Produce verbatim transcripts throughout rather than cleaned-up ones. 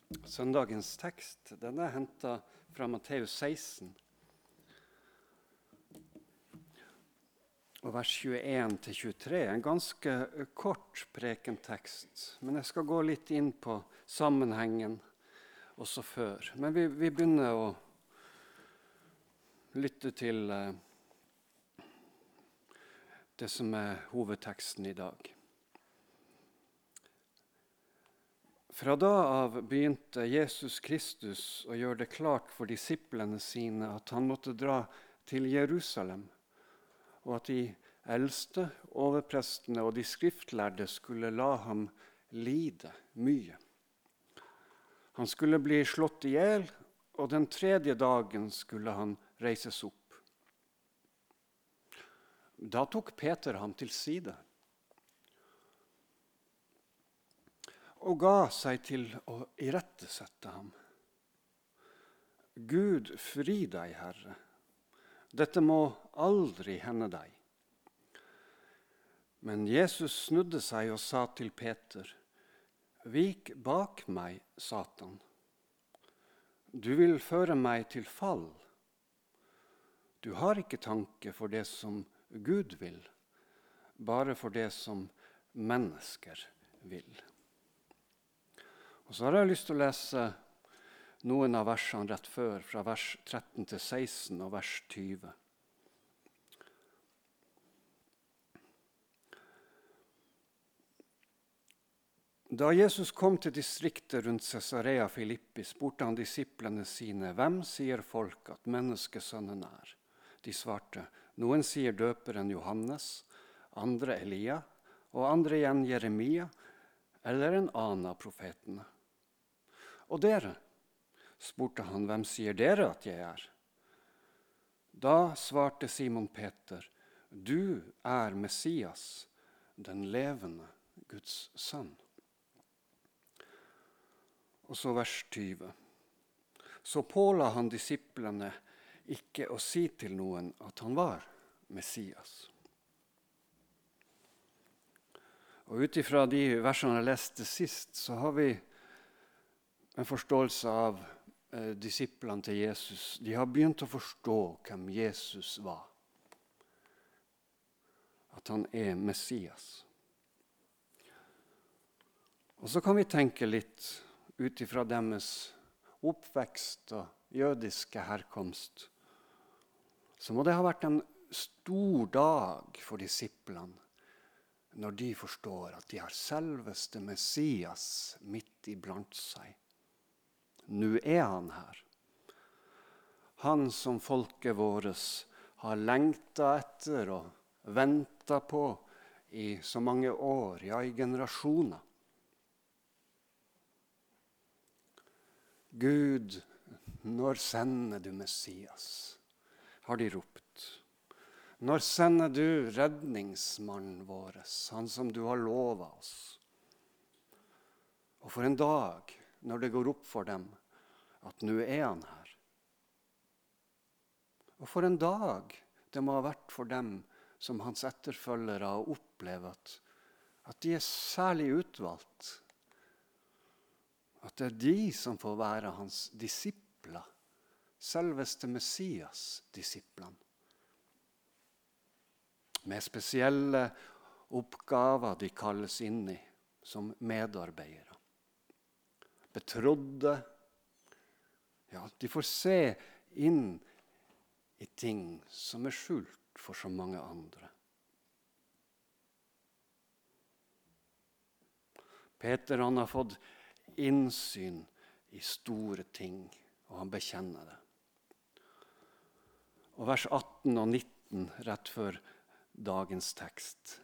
Søndagens tekst den er hentet fra Matteus seksten, og vers tjueen til tjuetre. En ganske kort prekentekst, men jeg skal gå litt inn på sammenhengen også før. Men vi, vi begynner å lytte til eh, det som er hovedteksten i dag. Fra da av begynte Jesus Kristus å gjøre det klart for disiplene sine at han måtte dra til Jerusalem, og at de eldste, overprestene og de skriftlærde skulle la ham lide mye. Han skulle bli slått i hjel, og den tredje dagen skulle han reises opp. Da tok Peter ham til side og ga seg til å irettesette ham. Gud fri deg, Herre. Dette må aldri hende deg. Men Jesus snudde seg og sa til Peter, «Vik bak meg, Satan. Du vil føre meg til fall. Du har ikke tanke for det som Gud vil, bare for det som mennesker vil.» Og så har jeg lyst til å lese noen av versene rett før, fra vers tretten til seksten og vers tjue. Da Jesus kom til distriktet rundt Cesarea Filippi, spurte han disiplene sine, «Hvem sier folk at menneskesønnen er?» De svarte, «Noen sier døperen Johannes, andre Elia, og andre igjen Jeremia, eller en annen av profetene.» «Og dere?» spurte han, «Hvem sier dere at jeg er?» Da svarte Simon Peter, «Du er Messias, den levende Guds sønn.» Og så vers tjue. Så påla han disiplene ikke å si til noen at han var Messias. Og ut ifra de versene jeg leste sist, så har vi en forståelse av eh, disiplene til Jesus. De har begynt å forstå hvem Jesus var. At han er Messias. Og så kan vi tenke litt ut ifra deres oppvekst og jødiske herkomst. Så må det ha vært en stor dag for disiplene når de forstår at de har selveste Messias midt iblant seg. Nå er han her. Han som folket vårt har lengtet etter og ventet på i så mange år, ja i generasjoner. Gud, når sender du Messias? Har de ropt. Når sender du redningsmannen vår, han som du har lovet oss? Og for en dag, når det går opp for dem, at nå er han her. Og for en dag det må ha vært for dem som hans etterfølgere har opplevd at, at de er særlig utvalgt. At det er de som får være hans disipler, selveste Messias-disiplene. Med spesielle oppgaver de kalles inn i som medarbeidere. Betrodde, ja, de får se inn i ting som er skjult for så mange andre. Peter han har fått innsyn i store ting, og han bekjenner det. Og vers atten og nitten rett før dagens tekst.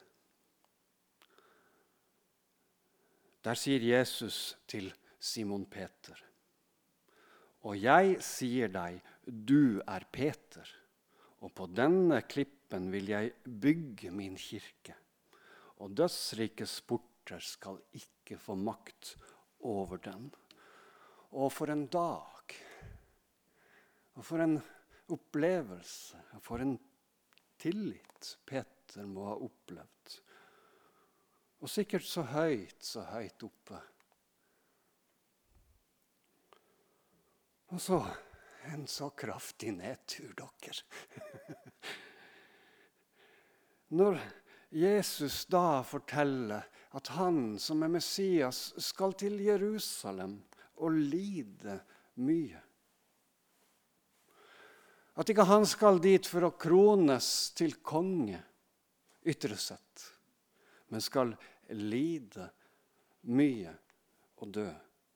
Der sier Jesus til Simon Peter, «Og jeg sier deg, du er Peter, og på denne klippen vil jeg bygge min kirke, og dødsrikes porter skal ikke få makt over den.» Og for en dag, og for en opplevelse, og for en tillit Peter må ha opplevd. Og sikkert så høyt, så høyt oppe. Og så en så kraftig nedtur, dere. Når Jesus da forteller at han som er Messias skal til Jerusalem og lide mye. At ikke han skal dit for å krones til konge, ytre sett, men skal lide mye og dø.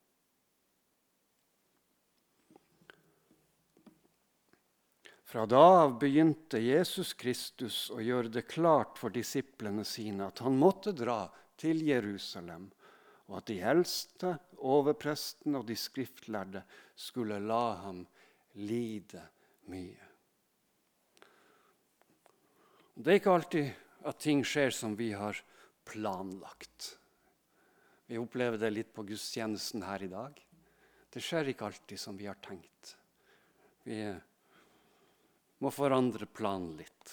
Fra da av begynte Jesus Kristus å gjøre det klart for disiplene sine at han måtte dra til Jerusalem, og at de eldste, overprestene og de skriftlærde skulle la ham lide mye. Det er ikke alltid at ting skjer som vi har planlagt. Vi opplever det litt på gudstjenesten her i dag. Det skjer ikke alltid som vi har tenkt. Vi må forandre planen litt.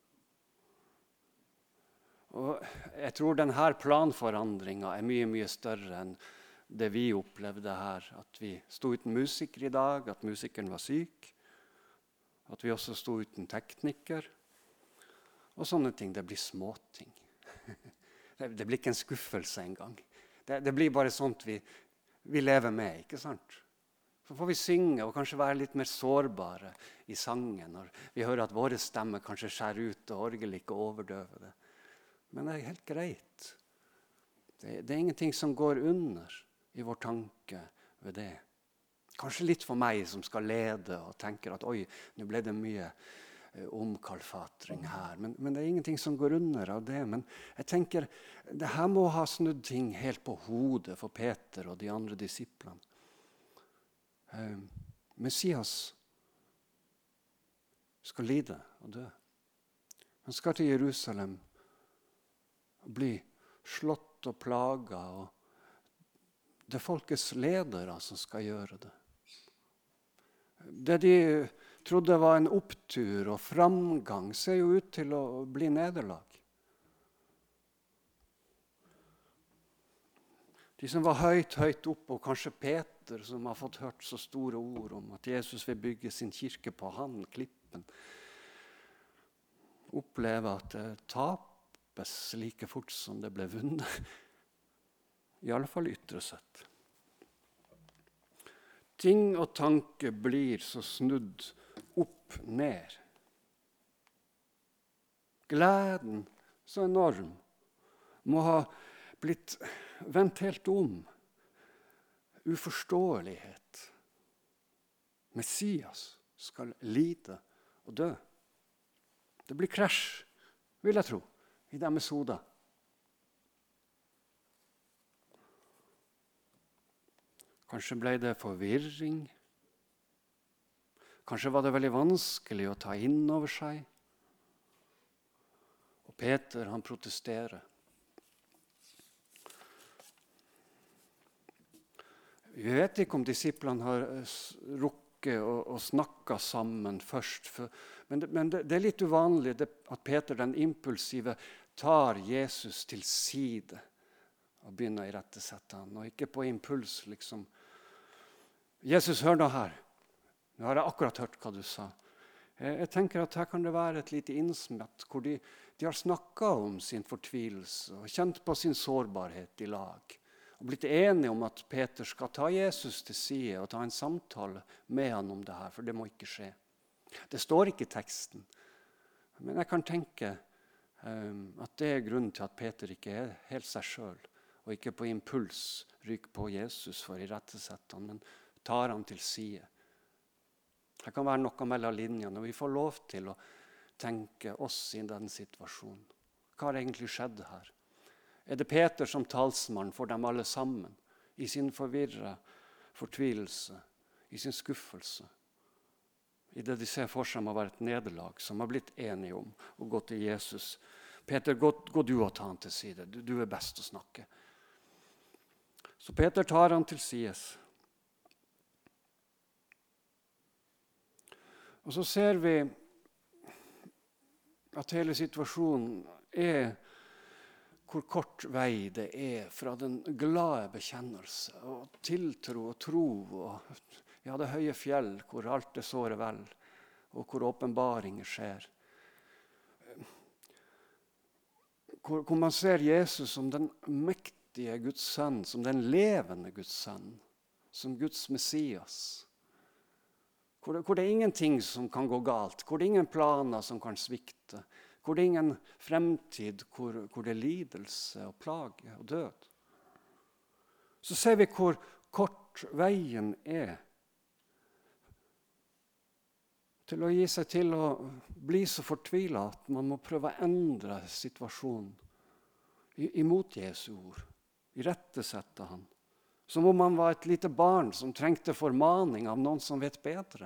Og jeg tror denne planforandringen er mye, mye større enn det vi opplevde her. At vi sto uten musiker i dag, at musikeren var syk, at vi også sto uten tekniker. Og sånne ting, det blir småting. Det blir ikke en skuffelse engang. Det, det blir bare sånt vi, vi lever med, ikke sant? Så får vi synge og kanskje være litt mer sårbare i sangen når vi hører at våre stemmer kanskje skjærer ut og orgelet ikke overdøver det. Men det er helt greit. Det, det er ingenting som går under i vår tanke ved det. Kanskje litt for meg som skal lede og tenker at oi, nå ble det mye eh, omkalfatring her. Men, men det er ingenting som går under av det. Men jeg tenker, det her må ha snudd ting helt på hodet for Peter og de andre disiplene. Uh, Messias skal lide og dø. Han skal til Jerusalem og bli slått og plaget, og det er folkets ledere som skal gjøre det. Det de trodde var en opptur og framgang ser jo ut til å bli nederlag. De som var høyt, høyt oppe, og kanskje Peter, som har fått hørt så store ord om at Jesus vil bygge sin kirke på han, klippen, opplever at det tapes like fort som det ble vunnet. I alle fall ytre sett. Ting og tanke blir så snudd opp ned. Gleden så enorm må ha blitt vendt helt om. Uforståelighet. Messias skal lide og dø. Det blir krasj, vil jeg tro, i deres hoder. Kanskje ble det forvirring. Kanskje var det veldig vanskelig å ta inn over seg. Og Peter, han protesterer. Vi vet ikke om disiplene har rukket og, og snakket sammen først. For, men det, men det, det er litt uvanlig det, at Peter, den impulsive, tar Jesus til side og begynner å irettesette han. Og ikke på impuls, liksom. Jesus, hør nå her. Nå har jeg akkurat hørt hva du sa. Jeg, jeg tenker at her kan det være et lite innsmett, hvor de, de har snakket om sin fortvilelse og kjent på sin sårbarhet i lag. Og blitt enige om at Peter skal ta Jesus til side og ta en samtale med han om det her, for det må ikke skje. Det står ikke i teksten, men jeg kan tenke um, at det er grunnen til at Peter ikke er helt seg selv, og ikke på impuls ryker på Jesus for å irettesette han, men tar han til side. Det kan være noe mellom linjene, og vi får lov til å tenke oss i den situasjonen. Hva har egentlig skjedd her? Er det Peter som talsmann for dem alle sammen, i sin forvirre fortvilelse, i sin skuffelse, i det de ser for seg må være et nederlag, som har blitt enige om å gå til Jesus. Peter, gå, gå du og ta han til side, du, du er best å snakke. Så Peter tar han til sides. Og så ser vi at hele situasjonen er hvor kort vei det er fra den glade bekjennelse og tiltro og tro og Ja, det høye fjell, hvor alt er såre vel, og hvor åpenbaringer skjer. Hvor, hvor man ser Jesus som den mektige Guds sønn, som den levende Guds sønn, som Guds Messias. Hvor det, hvor det er ingenting som kan gå galt, hvor det er ingen planer som kan svikte, hvor det er ingen fremtid, hvor, hvor det er lidelse og plage og død. Så ser vi hvor kort veien er til å gi seg til å bli så fortvilet at man må prøve å endre situasjonen imot Jesu ord, irettesette han. Som om han var et lite barn som trengte formaning av noen som vet bedre.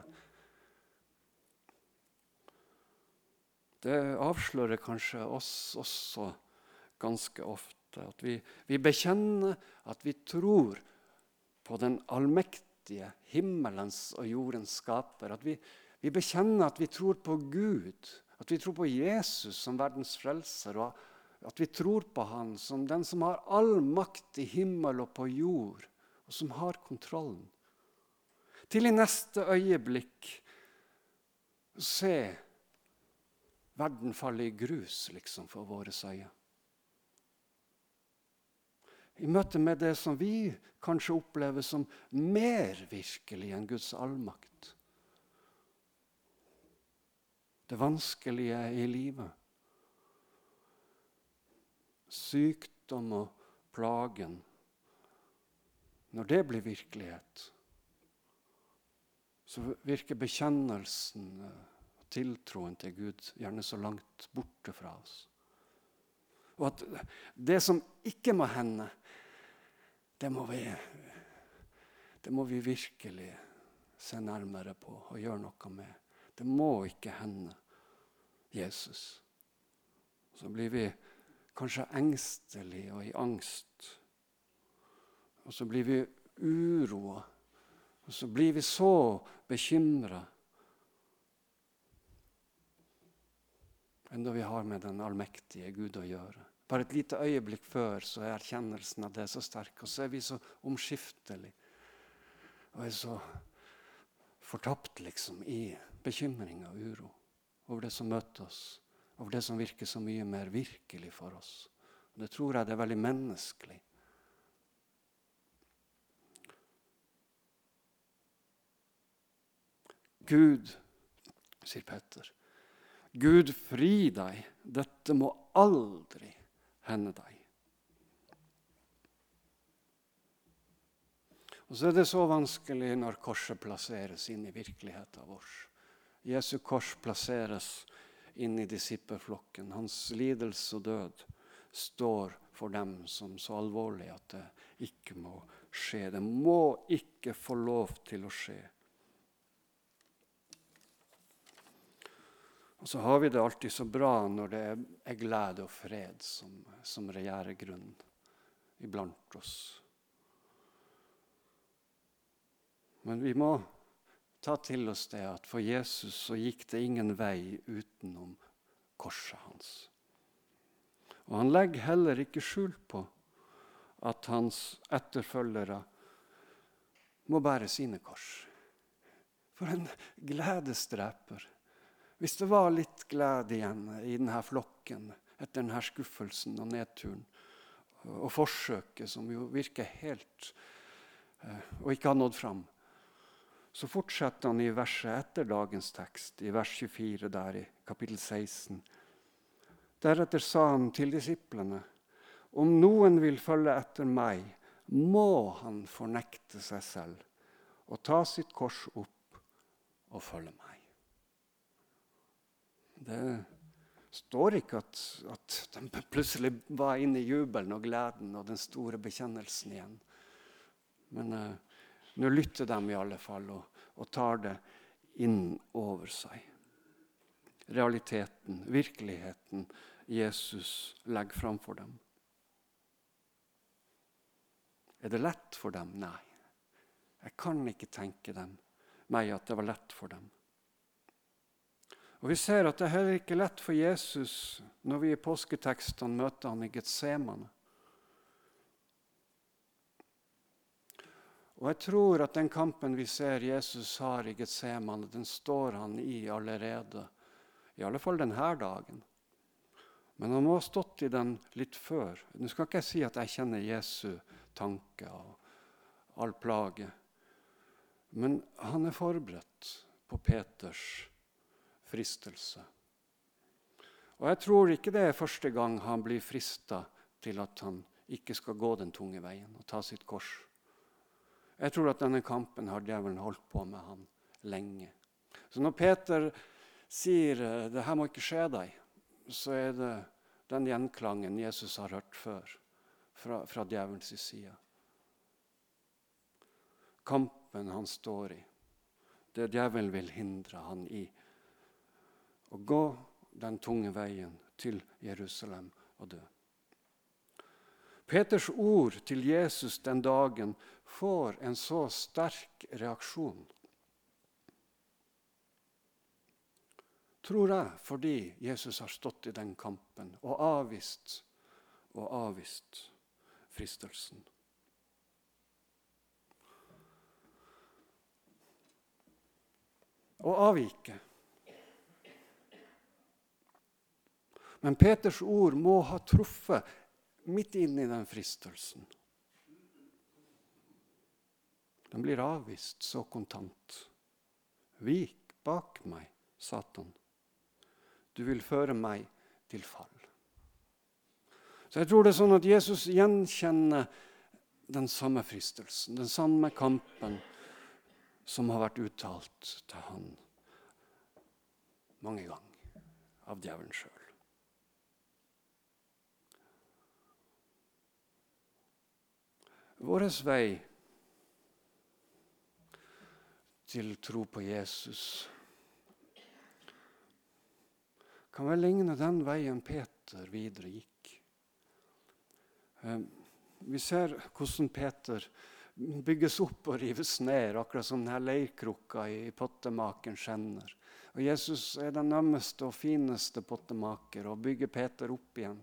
Det avslører kanskje oss også ganske ofte. At vi, vi bekjenner at vi tror på den allmektige himmelens og jordens skaper. At vi, vi bekjenner at vi tror på Gud. At vi tror på Jesus som verdens frelser. Og at vi tror på han som den som har all makt i himmel og på jord. Og som har kontrollen. Til i neste øyeblikk se verden falle i grus liksom for våre øyne. I møte med det som vi kanskje opplever som mer virkelig enn Guds allmakt. Det vanskelige i livet. Sykdom og plagen. Når det blir virkelighet, så virker bekjennelsen og tiltroen til Gud gjerne så langt borte fra oss. Og at det som ikke må hende, det må vi, det må vi virkelig se nærmere på og gjøre noe med. Det må ikke hende Jesus. Så blir vi kanskje engstelige og i angst. Og så blir vi uroa. Og så blir vi så bekymret. Enda vi har med den allmektige Gud å gjøre. Bare et lite øyeblikk før så er erkjennelsen av det så sterk. Og så er vi så omskiftelige. Og er så fortapt liksom i bekymring og uro. Over det som møter oss. Over det som virker så mye mer virkelig for oss. Og det tror jeg det er veldig menneskelig. Gud, sier Petter, Gud fri deg, dette må aldri hende deg. Og så er det så vanskelig når korset plasseres inn i virkeligheten vår. Jesu kors plasseres inn i disippelflokken. Hans lidelse og død står for dem som så alvorlig at det ikke må skje. Det må ikke få lov til å skje. Og så har vi det alltid så bra når det er glede og fred som, som regjerer grunn iblant oss. Men vi må ta til oss det at for Jesus så gikk det ingen vei utenom korset hans. Og han legger heller ikke skjul på at hans etterfølgere må bære sine kors. For en gledesdreper. Hvis det var litt glede igjen i denne flokken etter denne skuffelsen og nedturen og forsøket som jo virker helt og ikke har nådd fram, så fortsetter han i verset etter dagens tekst, i vers tjuefire der i kapittel seksten. Deretter sa han til disiplene, om noen vil følge etter meg, må han fornekte seg selv og ta sitt kors opp og følge meg. Det står ikke at, at de plutselig var inne i jubelen og gleden og den store bekjennelsen igjen. Men uh, nå lytter de i alle fall og, og tar det inn over seg. Realiteten, virkeligheten Jesus legger fram for dem. Er det lett for dem? Nei. Jeg kan ikke tenke dem, meg at det var lett for dem. Og vi ser at det er heller ikke lett for Jesus når vi i påsketekstene møter han i Getsemane. Og jeg tror at den kampen vi ser Jesus har i Getsemane, den står han i allerede. I alle fall denne dagen. Men han må ha stått i den litt før. Nå skal ikke jeg si at jeg kjenner Jesu tanke og all plage. Men han er forberedt på Peters fristelse. Og jeg tror ikke det er første gang han blir fristet til at han ikke skal gå den tunge veien og ta sitt kors. Jeg tror at denne kampen har djevelen holdt på med han lenge. Så når Peter sier det her må ikke skje deg, så er det den gjenklangen Jesus har hørt før fra, fra djevelens side. Kampen han står i, det djevelen vil hindre han i å gå den tunge veien til Jerusalem og dø. Peters ord til Jesus den dagen får en så sterk reaksjon. Tror jeg, fordi Jesus har stått i den kampen og avvist og avvist fristelsen. Og avvike. Men Peters ord må ha truffet midt inn i den fristelsen. Den blir avvist så kontant. Vik bak meg, Satan. Du vil føre meg til fall. Så jeg tror det er sånn at Jesus gjenkjenner den samme fristelsen, den samme kampen som har vært uttalt til han mange ganger av djevelen selv. Våres vei til tro på Jesus kan vel ligne den veien Peter videre gikk. Vi ser hvordan Peter bygges opp og rives ned, akkurat som denne leirkrukka i pottemakerens hender. Og Jesus er den ømmeste og fineste pottemaker og bygger Peter opp igjen.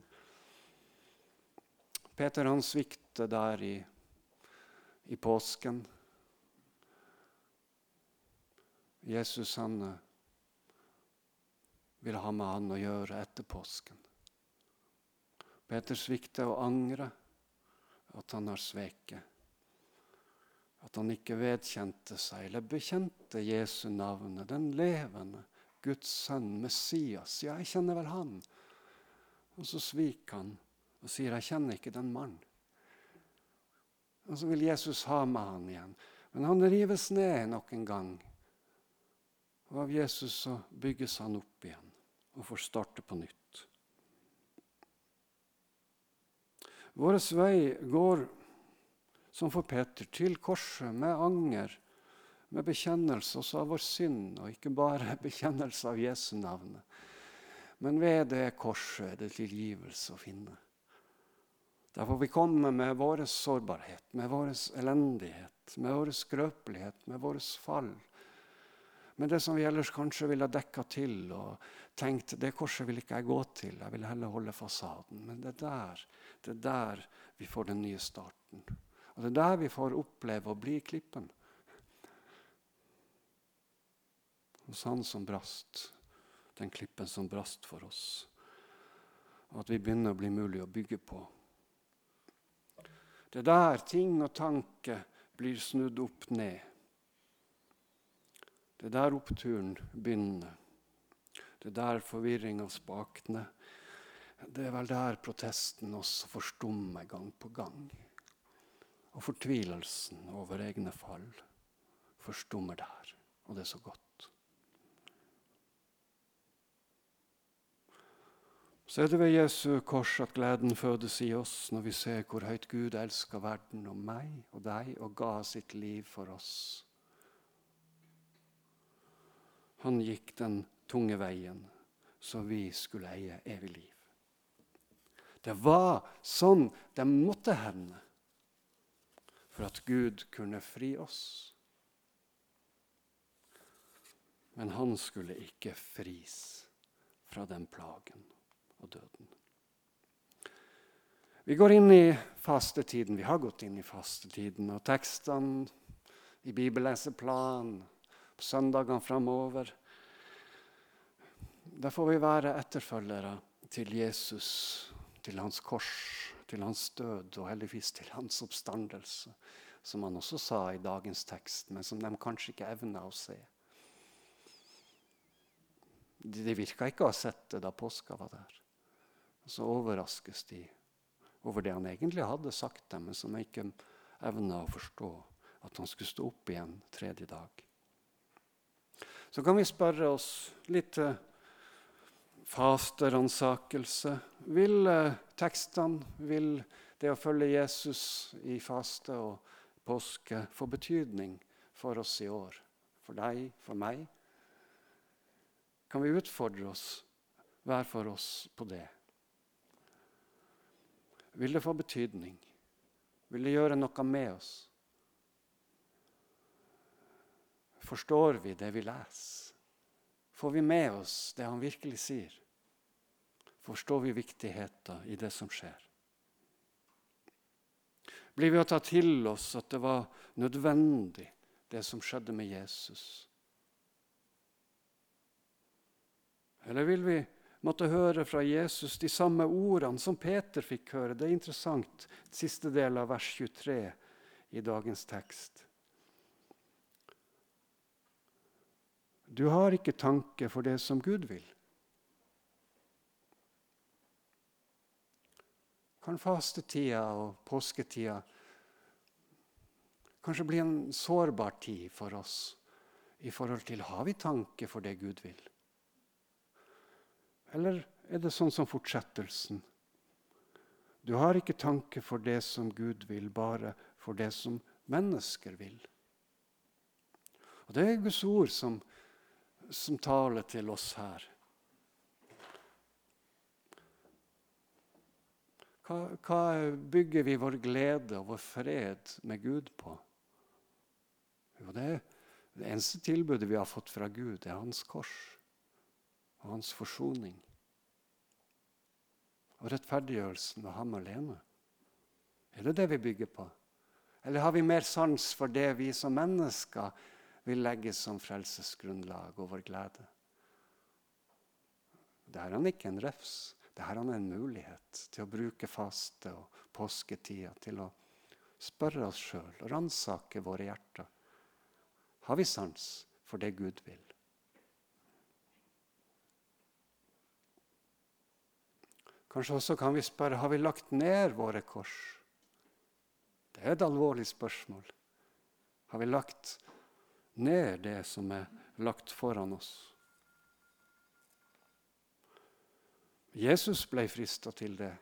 Peter han svikter der i, i påsken. Jesus han vil ha med han å gjøre etter påsken. Peter svikter og angrer at han har sveket. At han ikke vedkjente seg, eller bekjente Jesu navnet, den levende Guds sønn, Messias. Ja, jeg kjenner vel han. Og så sviker han og sier, jeg kjenner ikke den mann. Og så vil Jesus ha med han igjen. Men han rives ned nok en gang. Og av Jesus så bygges han opp igjen og får starte på nytt. Våres vei går som for Peter til korset med anger, med bekjennelse også av vår synd, og ikke bare bekjennelse av Jesu navnet. Men ved det korset er det tilgivelse å finne. Derfor vi kommer med vår sårbarhet, med vår elendighet, med vår skrøpelighet, med vår fall. Men det som vi ellers kanskje ville dekka til og tenkt, det korset vil ikke jeg gå til, jeg vil heller holde fasaden. Men det er der, det er der vi får den nye starten. Og det er der vi får oppleve å bli klippen. Hos han som brast, den klippen som brast for oss. Og at vi begynner å bli mulig å bygge på. Det er der ting og tanke blir snudd opp ned. Det er der oppturen begynner. Det er der forvirringen spakner. Det er vel der protesten også forstummer gang på gang. Og fortvilelsen over egne fall forstummer der. Og det er så godt. Så er det ved Jesu kors at gleden fødes i oss når vi ser hvor høyt Gud elsker verden og meg og deg og ga sitt liv for oss. Han gikk den tunge veien, så vi skulle eie evig liv. Det var sånn det måtte hende, for at Gud kunne fri oss. Men han skulle ikke fris fra den plagen og døden. Vi går inn i fastetiden, vi har gått inn i fastetiden, og tekstene i bibelleseplan, på søndagene fremover. Der får vi være etterfølgere til Jesus, til hans kors, til hans død og heldigvis til hans oppstandelse, som han også sa i dagens tekst, men som de kanskje ikke evner å se. De virka ikke å ha sett det da påska var der. Og så overraskes de over det han egentlig hadde sagt dem, men som ikke evna å forstå, at han skulle stå opp igjen tredje dag. Så kan vi spørre oss litt fasteransakelse. Vil eh, tekstene, vil det å følge Jesus i faste og påske få betydning for oss i år? For deg, for meg? Kan vi utfordre oss, hver for oss på det? Vil det få betydning? Vil det gjøre noe med oss? Forstår vi det vi leser? Får vi med oss det han virkelig sier? Forstår vi viktigheten i det som skjer? Blir vi å ta til oss at det var nødvendig, det som skjedde med Jesus? Eller vil vi måtte høre fra Jesus de samme ordene som Peter fikk høre? Det er interessant, siste del av vers tjuetre i dagens tekst. Du har ikke tanke for det som Gud vil. Kan fastetida og påsketida kanskje bli en sårbar tid for oss i forhold til, har vi tanke for det Gud vil? Eller er det sånn som fortsettelsen? Du har ikke tanke for det som Gud vil, bare for det som mennesker vil. Og det er Guds ord som, som taler til oss her. Hva, hva bygger vi vår glede og vår fred med Gud på? Jo, det, det eneste tilbudet vi har fått fra Gud, er hans kors og hans forsoning. Og rettferdiggjørelsen av ham alene. Er det det vi bygger på? Eller har vi mer sans for det vi som mennesker vil legge som frelsesgrunnlag og vår glede? Det er han ikke en refs. Det er han en mulighet til å bruke faste og påsketida til å spørre oss selv og ransake våre hjerter. Har vi sans for det Gud vil? Kanskje også kan vi spørre, har vi lagt ned våre kors? Det er et alvorlig spørsmål. Har vi lagt ned det som er lagt foran oss? Jesus ble fristet til det.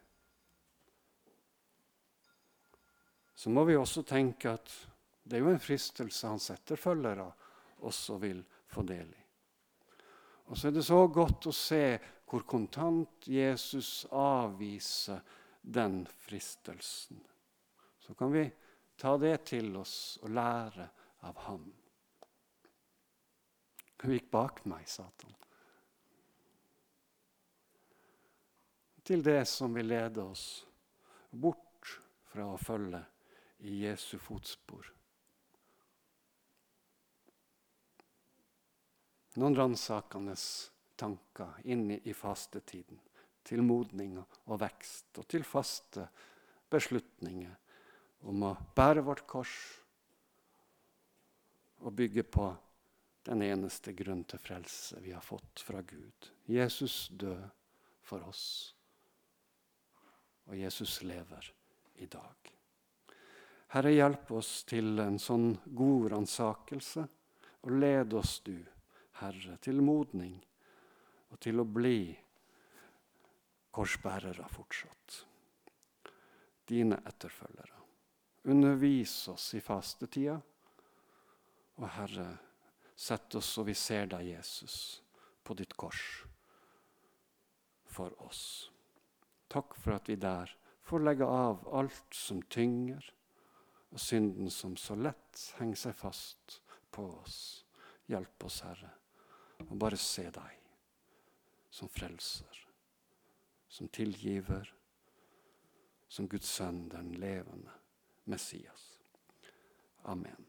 Så må vi også tenke at det er jo en fristelse hans etterfølgere også vil få del i. Og så er det så godt å se hvor kontant Jesus avviser den fristelsen. Så kan vi ta det til oss og lære av ham. Vik bak meg, Satan. Til det som vil lede oss bort fra å følge i Jesu fotspor. Noen ransakende tanker inn i fastetiden, til modning og vekst, og til faste beslutninger om å bære vårt kors og bygge på den eneste grunn til frelse vi har fått fra Gud. Jesus død for oss, og Jesus lever i dag. Herre, hjelp oss til en sånn god ransakelse, og led oss du, Herre, til modning og til å bli korsbærere fortsatt. Dine etterfølgere. Undervis oss i fastetida, og Herre, sett oss så vi ser deg, Jesus, på ditt kors for oss. Takk for at vi der får legge av alt som tynger, og synden som så lett henger seg fast på oss. Hjelp oss, Herre, og bare se deg som frelser, som tilgiver, som Guds sønn, den levende Messias. Amen.